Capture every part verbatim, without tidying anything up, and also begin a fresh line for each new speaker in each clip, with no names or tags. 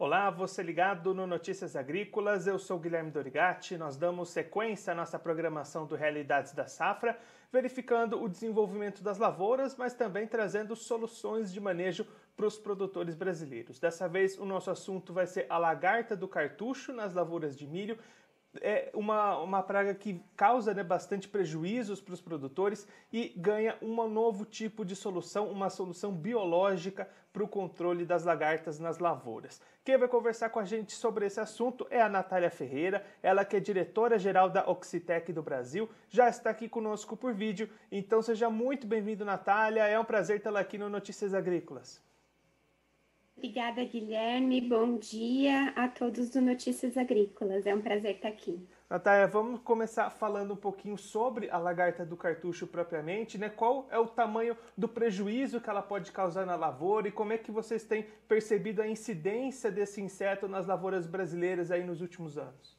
Olá, você ligado no Notícias Agrícolas, eu sou Guilherme Dorigatti. Nós damos sequência à nossa programação do Realidades da Safra, verificando o desenvolvimento das lavouras, mas também trazendo soluções de manejo para os produtores brasileiros. Dessa vez o nosso assunto vai ser a lagarta do cartucho nas lavouras de milho. É uma, uma praga que causa, né, bastante prejuízos para os produtores e ganha um novo tipo de solução, uma solução biológica para o controle das lagartas nas lavouras. Quem vai conversar com a gente sobre esse assunto é a Natália Ferreira, ela que é diretora-geral da Oxitec do Brasil, já está aqui conosco por vídeo, então seja muito bem-vindo, Natália, é um prazer tê-la aqui no Notícias Agrícolas.
Obrigada, Guilherme. Bom dia a todos do Notícias Agrícolas. É um prazer estar aqui.
Natália, vamos começar falando um pouquinho sobre a lagarta do cartucho propriamente, né? Qual é o tamanho do prejuízo que ela pode causar na lavoura e como é que vocês têm percebido a incidência desse inseto nas lavouras brasileiras aí nos últimos anos?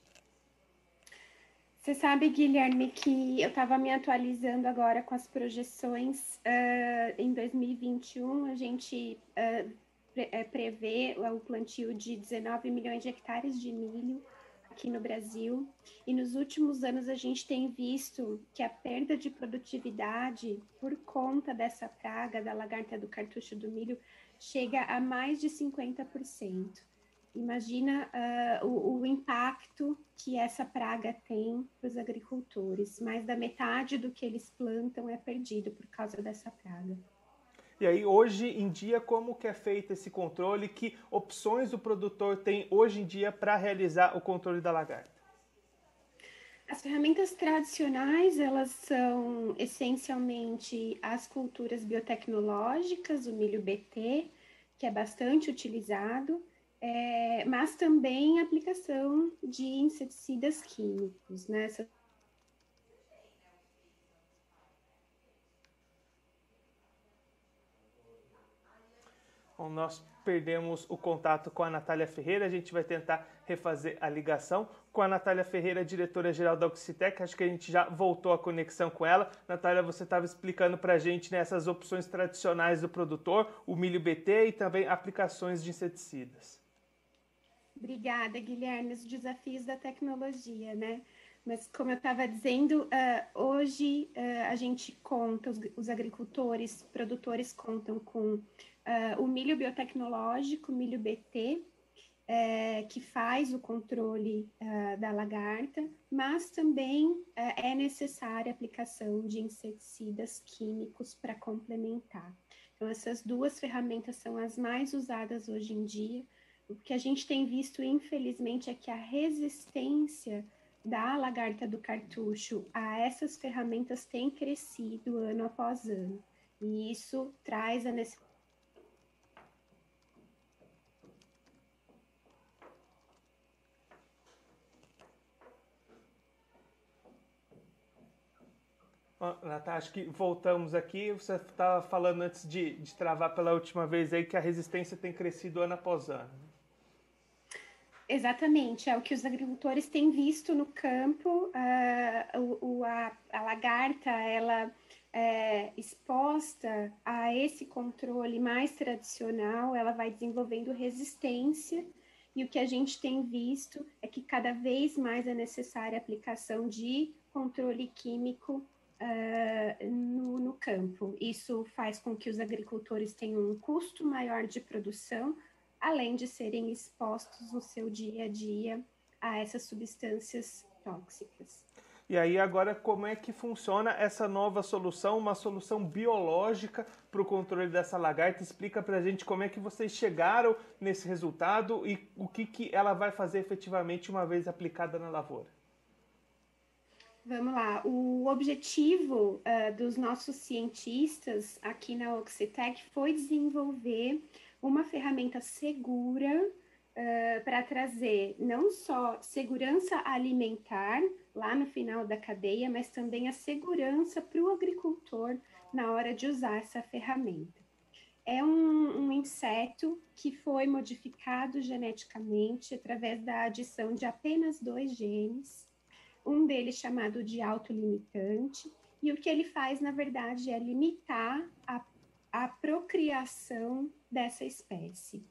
Você sabe, Guilherme, que eu estava me atualizando agora com as projeções. Uh, em dois mil e vinte e um, a gente uh, pre prevê o plantio de dezenove milhões de hectares de milho aqui no Brasil. E nos últimos anos a gente tem visto que a perda de produtividade por conta dessa praga da lagarta do cartucho do milho chega a mais de cinquenta por cento. Imagina uh, o, o impacto que essa praga tem para os agricultores. Mais da metade do que eles plantam é perdido por causa dessa praga.
E aí, hoje em dia, como que é feito esse controle? Que opções o produtor tem hoje em dia para realizar o controle da lagarta?
As ferramentas tradicionais, elas são essencialmente as culturas biotecnológicas, o milho B T, que é bastante utilizado, é, mas também a aplicação de inseticidas químicos, né? Essa
Bom, nós perdemos o contato com a Natália Ferreira, a gente vai tentar refazer a ligação com a Natália Ferreira, diretora-geral da Oxitec. Acho que a gente já voltou a conexão com ela. Natália, você estava explicando para a gente, né, essas opções tradicionais do produtor, o milho B T e também aplicações de inseticidas.
Obrigada, Guilherme, os desafios da tecnologia, né? Mas como eu estava dizendo, uh, hoje uh, a gente conta, os, os agricultores, produtores contam com uh, o milho biotecnológico, milho B T, uh, que faz o controle uh, da lagarta, mas também uh, é necessária a aplicação de inseticidas químicos para complementar. Então, essas duas ferramentas são as mais usadas hoje em dia. O que a gente tem visto, infelizmente, é que a resistência da lagarta do cartucho a essas ferramentas tem crescido ano após ano. E isso traz a necessidade.
Natália, acho que voltamos aqui. Você estava falando antes de, de travar pela última vez aí que a resistência tem crescido ano após ano.
Exatamente, é o que os agricultores têm visto no campo. Uh, o, a, a lagarta, ela é exposta a esse controle mais tradicional, ela vai desenvolvendo resistência, e o que a gente tem visto é que cada vez mais é necessária a aplicação de controle químico uh, no, no campo. Isso faz com que os agricultores tenham um custo maior de produção, além de serem expostos no seu dia a dia a essas substâncias tóxicas.
E aí agora como é que funciona essa nova solução, uma solução biológica para o controle dessa lagarta? Explica para a gente como é que vocês chegaram nesse resultado e o que, que ela vai fazer efetivamente uma vez aplicada na lavoura.
Vamos lá, o objetivo uh, dos nossos cientistas aqui na Oxitec foi desenvolver uma ferramenta segura uh, para trazer não só segurança alimentar lá no final da cadeia, mas também a segurança para o agricultor na hora de usar essa ferramenta. É um, um inseto que foi modificado geneticamente através da adição de apenas dois genes, um deles chamado de autolimitante, e o que ele faz, na verdade, é limitar a, a procriação dessa espécie.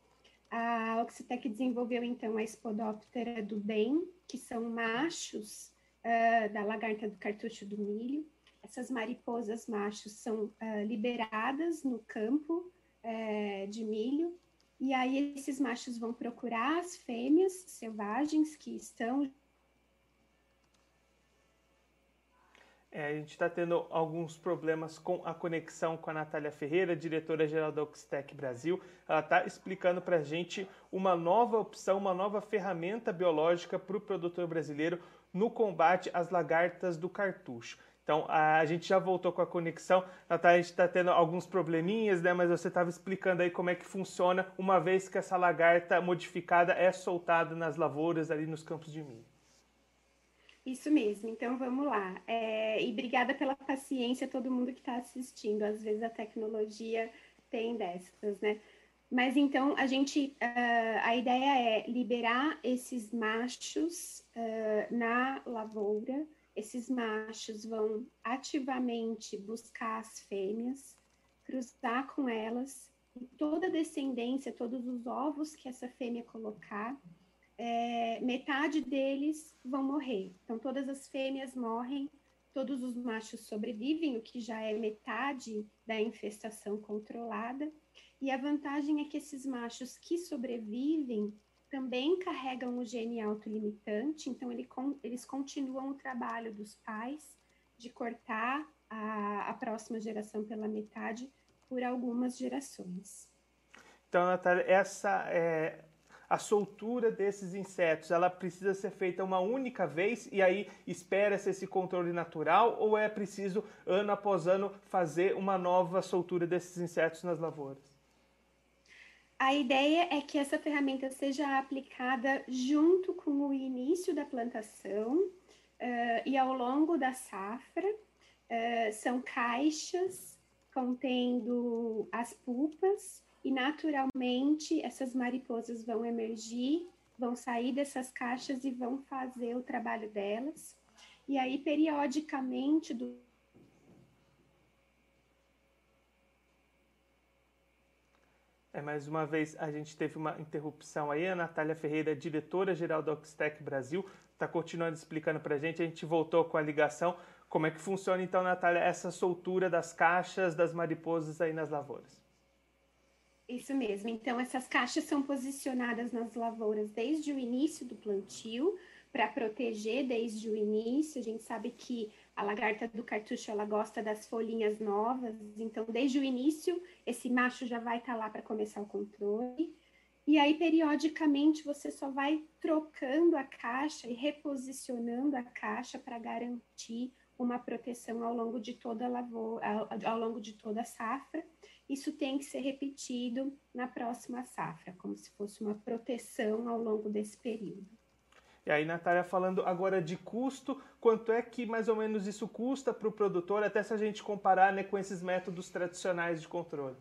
A Oxitec desenvolveu, então, a Spodoptera do bem, que são machos uh, da lagarta do cartucho do milho. Essas mariposas machos são uh, liberadas no campo uh, de milho, e aí esses machos vão procurar as fêmeas selvagens que estão...
É, a gente está tendo alguns problemas com a conexão com a Natália Ferreira, diretora-geral da Oxitec Brasil. Ela está explicando para a gente uma nova opção, uma nova ferramenta biológica para o produtor brasileiro no combate às lagartas do cartucho. Então, a gente já voltou com a conexão. Natália, a gente está tendo alguns probleminhas, né? Mas você estava explicando aí como é que funciona uma vez que essa lagarta modificada é soltada nas lavouras, ali nos campos de milho.
Isso mesmo, então vamos lá. É, e obrigada pela paciência, todo mundo que está assistindo. Às vezes a tecnologia tem dessas, né? Mas então a gente, uh, a ideia é liberar esses machos uh, na lavoura. Esses machos vão ativamente buscar as fêmeas, cruzar com elas, e toda a descendência, todos os ovos que essa fêmea colocar, É, metade deles vão morrer. Então, todas as fêmeas morrem, todos os machos sobrevivem, o que já é metade da infestação controlada. E a vantagem é que esses machos que sobrevivem também carregam o gene autolimitante, então ele, eles continuam o trabalho dos pais de cortar a, a próxima geração pela metade por algumas gerações.
Então, Natália, essa é... a soltura desses insetos, ela precisa ser feita uma única vez e aí espera-se esse controle natural, ou é preciso, ano após ano, fazer uma nova soltura desses insetos nas lavouras?
A ideia é que essa ferramenta seja aplicada junto com o início da plantação uh, e ao longo da safra. Uh, são caixas contendo as pulpas, e naturalmente essas mariposas vão emergir, vão sair dessas caixas e vão fazer o trabalho delas. E aí, periodicamente, do...
É, mais uma vez, a gente teve uma interrupção aí. A Natália Ferreira, diretora-geral da Oxitec Brasil, está continuando explicando para a gente. A gente voltou com a ligação. Como é que funciona, então, Natália, essa soltura das caixas das mariposas aí nas lavouras?
Isso mesmo. Então, essas caixas são posicionadas nas lavouras desde o início do plantio, para proteger desde o início. A gente sabe que a lagarta do cartucho, ela gosta das folhinhas novas, então, desde o início, esse macho já vai estar lá para começar o controle. E aí, periodicamente, você só vai trocando a caixa e reposicionando a caixa para garantir uma proteção ao longo de toda a lavoura, ao, ao longo de toda a safra. Isso tem que ser repetido na próxima safra, como se fosse uma proteção ao longo desse período.
E aí, Natália, falando agora de custo, quanto é que mais ou menos isso custa para o produtor, até se a gente comparar, né, com esses métodos tradicionais de controle?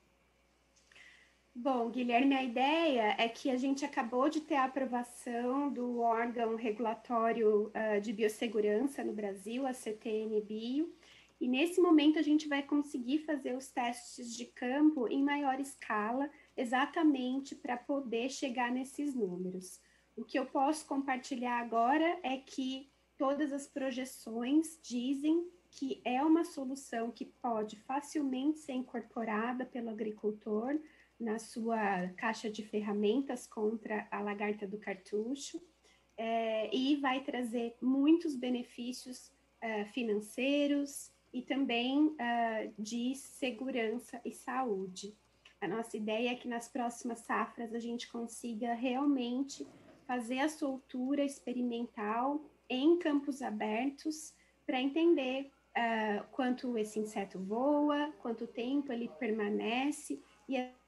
Bom, Guilherme, a ideia é que a gente acabou de ter a aprovação do órgão regulatório uh, de biossegurança no Brasil, a C T N Bio, e nesse momento a gente vai conseguir fazer os testes de campo em maior escala, exatamente para poder chegar nesses números. O que eu posso compartilhar agora é que todas as projeções dizem que é uma solução que pode facilmente ser incorporada pelo agricultor na sua caixa de ferramentas contra a lagarta do cartucho, é, e vai trazer muitos benefícios uh, financeiros e também uh, de segurança e saúde. A nossa ideia é que nas próximas safras a gente consiga realmente fazer a soltura experimental em campos abertos para entender uh, quanto esse inseto voa, quanto tempo ele permanece e a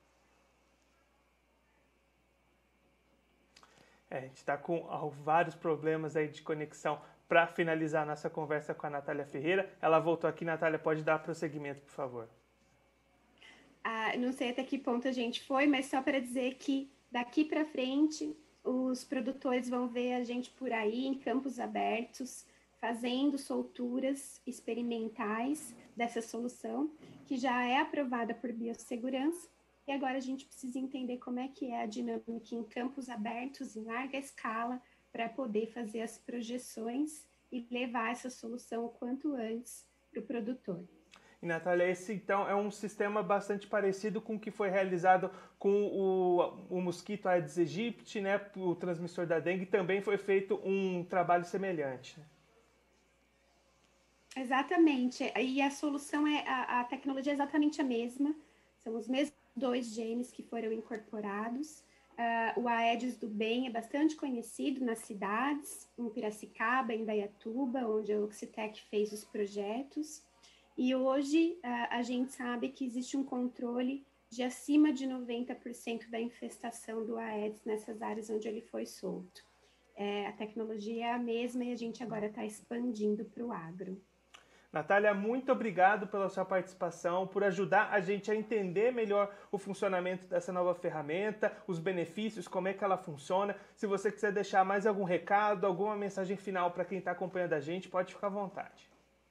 É, a gente está com vários problemas aí de conexão para finalizar a nossa conversa com a Natália Ferreira. Ela voltou aqui. Natália, pode dar prosseguimento, por favor.
Ah, não sei até que ponto a gente foi, mas só para dizer que daqui para frente os produtores vão ver a gente por aí em campos abertos, fazendo solturas experimentais dessa solução, que já é aprovada por biossegurança e agora a gente precisa entender como é que é a dinâmica em campos abertos, em larga escala, para poder fazer as projeções e levar essa solução o quanto antes para o produtor.
E, Natália, esse então é um sistema bastante parecido com o que foi realizado com o, o mosquito Aedes aegypti, né, o transmissor da dengue, também foi feito um trabalho semelhante.
Exatamente, e a solução é, a, a tecnologia é exatamente a mesma, são os mesmos dois genes que foram incorporados. Uh, o Aedes do bem é bastante conhecido nas cidades, em Piracicaba, em Indaiatuba, onde a Oxitec fez os projetos. E hoje uh, a gente sabe que existe um controle de acima de noventa por cento da infestação do Aedes nessas áreas onde ele foi solto. É, a tecnologia é a mesma e a gente agora está expandindo para o agro.
Natália, muito obrigado pela sua participação, por ajudar a gente a entender melhor o funcionamento dessa nova ferramenta, os benefícios, como é que ela funciona. Se você quiser deixar mais algum recado, alguma mensagem final para quem está acompanhando a gente, pode ficar à vontade.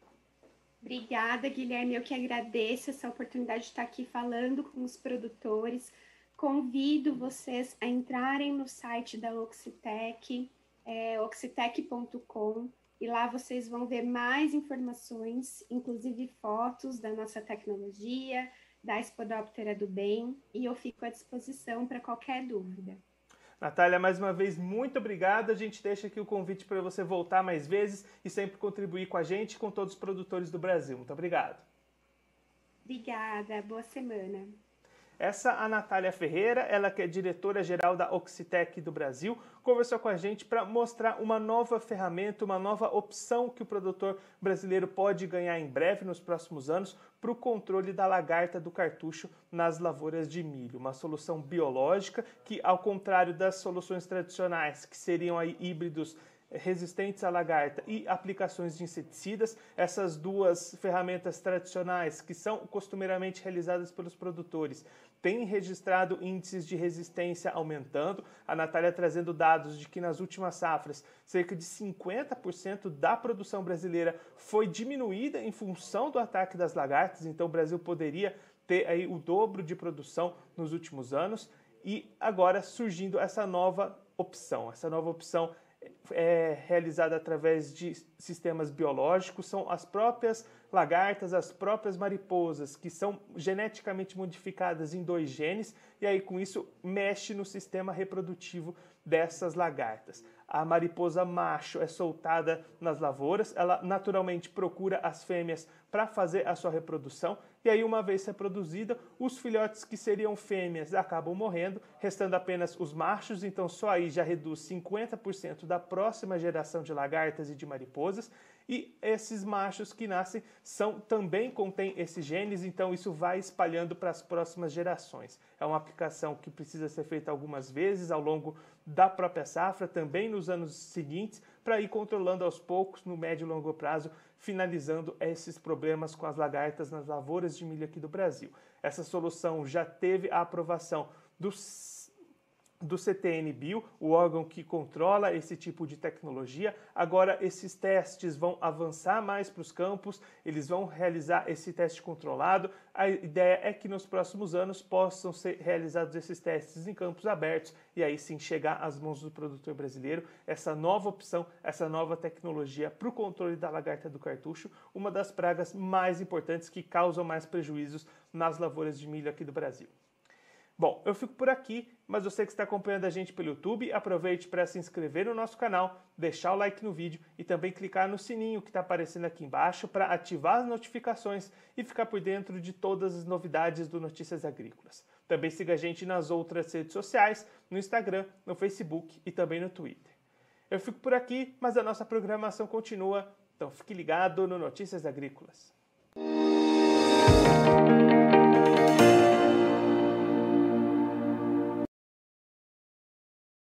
Obrigada, Guilherme. Eu que agradeço essa oportunidade de estar aqui falando com os produtores. Convido vocês a entrarem no site da Oxitec, é, oxitec ponto com, e lá vocês vão ver mais informações, inclusive fotos da nossa tecnologia, da Spodoptera do bem, e eu fico à disposição para qualquer dúvida.
Natália, mais uma vez, muito obrigado. A gente deixa aqui o convite para você voltar mais vezes e sempre contribuir com a gente e com todos os produtores do Brasil. Muito obrigado.
Obrigada, boa semana.
Essa é a Natália Ferreira, ela que é diretora-geral da Oxitec do Brasil, conversou com a gente para mostrar uma nova ferramenta, uma nova opção que o produtor brasileiro pode ganhar em breve, nos próximos anos, para o controle da lagarta do cartucho nas lavouras de milho. Uma solução biológica que, ao contrário das soluções tradicionais, que seriam aí híbridos resistentes à lagarta e aplicações de inseticidas, essas duas ferramentas tradicionais que são costumeiramente realizadas pelos produtores têm registrado índices de resistência aumentando. A Natália trazendo dados de que nas últimas safras cerca de cinquenta por cento da produção brasileira foi diminuída em função do ataque das lagartas, então o Brasil poderia ter aí o dobro de produção nos últimos anos e agora surgindo essa nova opção, essa nova opção é realizada através de sistemas biológicos, são as próprias lagartas, as próprias mariposas, que são geneticamente modificadas em dois genes, e aí com isso mexe no sistema reprodutivo dessas lagartas. A mariposa macho é soltada nas lavouras, ela naturalmente procura as fêmeas para fazer a sua reprodução, e aí uma vez reproduzida, os filhotes que seriam fêmeas acabam morrendo, restando apenas os machos, então só aí já reduz cinquenta por cento da próxima geração de lagartas e de mariposas, e esses machos que nascem são, também contêm esses genes, então isso vai espalhando para as próximas gerações. É uma aplicação que precisa ser feita algumas vezes ao longo da própria safra, também nos anos seguintes, para ir controlando aos poucos, no médio e longo prazo, finalizando esses problemas com as lagartas nas lavouras de milho aqui do Brasil. Essa solução já teve a aprovação dos do C T N Bio, o órgão que controla esse tipo de tecnologia. Agora esses testes vão avançar mais para os campos, eles vão realizar esse teste controlado. A ideia é que nos próximos anos possam ser realizados esses testes em campos abertos e aí sim chegar às mãos do produtor brasileiro essa nova opção, essa nova tecnologia para o controle da lagarta do cartucho, uma das pragas mais importantes que causam mais prejuízos nas lavouras de milho aqui do Brasil. Bom, eu fico por aqui, mas você que está acompanhando a gente pelo YouTube, aproveite para se inscrever no nosso canal, deixar o like no vídeo e também clicar no sininho que está aparecendo aqui embaixo para ativar as notificações e ficar por dentro de todas as novidades do Notícias Agrícolas. Também siga a gente nas outras redes sociais, no Instagram, no Facebook e também no Twitter. Eu fico por aqui, mas a nossa programação continua, então fique ligado no Notícias Agrícolas. Música